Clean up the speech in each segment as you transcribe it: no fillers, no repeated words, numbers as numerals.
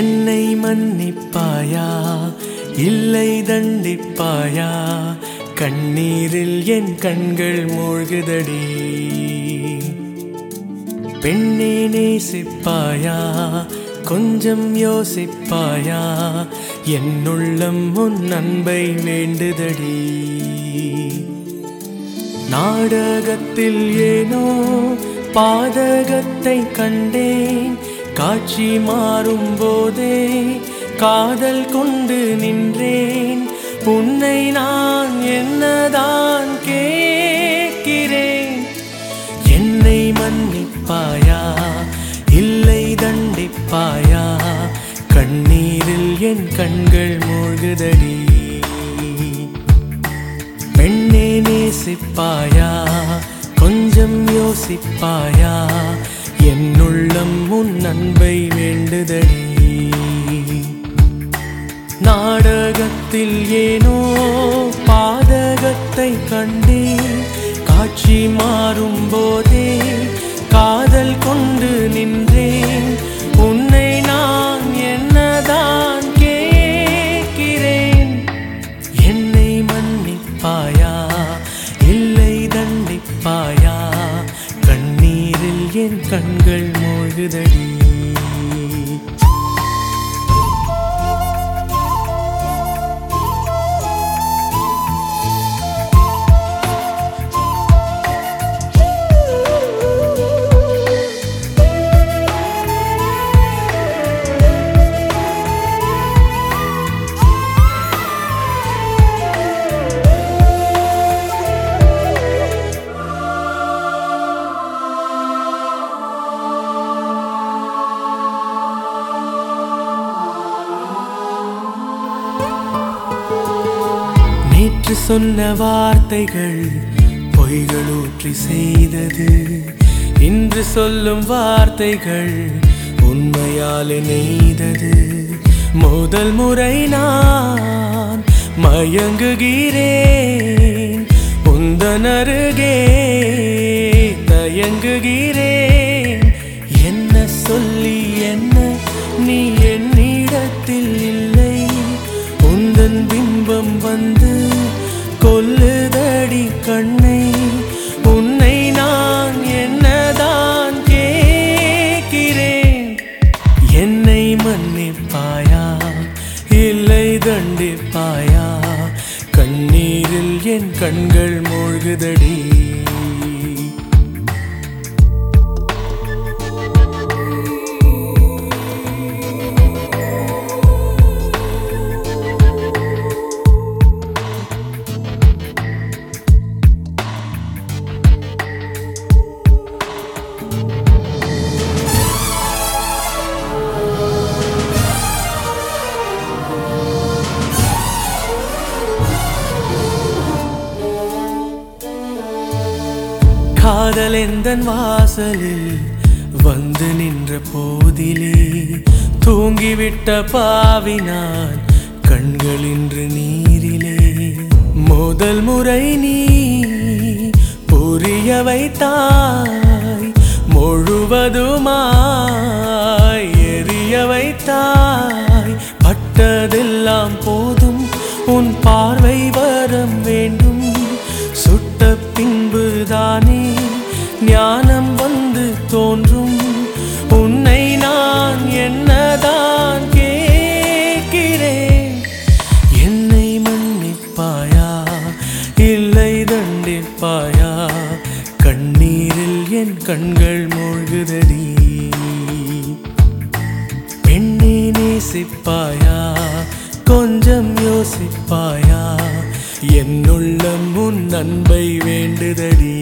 என்னை மன்னிப்பாயா இல்லை தண்டிப்பாயா கண்ணீரில் என் கண்கள் மூழ்குதடி பெண்ணே நேசிப்பாயா கொஞ்சம் யோசிப்பாயா என்னுள்ளம் உன் அன்பை வேண்டுதடி நாடகத்தில் ஏனோ பாதகத்தை கண்டேன் காட்சி மாறும் போதே காதல் கொண்டு நின்றேன் உன்னை நான் என்னதான் கேட்கிறேன் என்னை மன்னிப்பாயா இல்லை தண்டிப்பாயா கண்ணீரில் என் கண்கள் மூழ்குதடி பெண்ணே நேசிப்பாயா கொஞ்சம் யோசிப்பாயா என்னுள்ளம் உன் அன்பை வேண்டுதடி நாடகத்தில் ஏனோ பாதகத்தை கண்டேன் காட்சி மாறும் போதே காதல் கொண்டு நின்றேன் உன்னை நான் என்னதான் கேட்கிறேன் என்னை மன்னிப்பாயா இல்லை தண்டிப்பாயா கண்ணீரில் என் கண்கள் மூழ்குதடி நேற்று சொன்ன வார்த்தைகள் பொய்களூற்றி செய்தது இன்று சொல்லும் வார்த்தைகள் உண்மையால் நெய்தது முதல் முறை நான் மயங்குகிறேன் உந்தன் அருகே தயங்குகிறேன் என்ன சொல்லி என்ன நீ என்னிடத்தில் இல்லை உந்தன் பிம்பம் வந்து கொல்லுதடி கண்ணை உன்னை நான் என்னதான் கேட்கிறேன் என்னை மன்னிப்பாயா இல்லை தண்டிப்பாயா கண்ணீரில் என் கண்கள் மூழ்குதடி காதல் எந்தன் வாசலில் வந்து நின்ற போதிலே தூங்கிவிட்ட பாவினான் கண்கள் இன்று நீரிலே முதல் முறை நீ புரிய வைத்தாய் முழுவதுமாய் எரிய வைத்தாய் பட்டதெல்லாம் போதும் உன் பார்வை வரம் வேண்டும் சுட்ட பின்புதானே ஞானம் வந்து தோன்றும் உன்னை நான் என்னதான் கேட்கிறேன் என்னை மன்னிப்பாயா இல்லை தண்டிப்பாயா கண்ணீரில் என் கண்கள் மூழ்குதடி பெண்ணே நேசிப்பாயா கொஞ்சம் யோசிப்பாயா என்னுள்ளம் உன் அன்பை வேண்டுதடி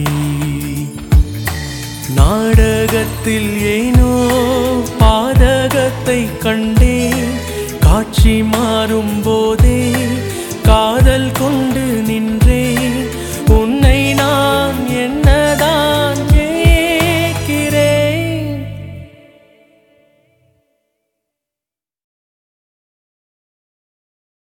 நாடகத்தில் ஏனோ பாதகத்தை கண்டேன் காட்சி மாறும் போதே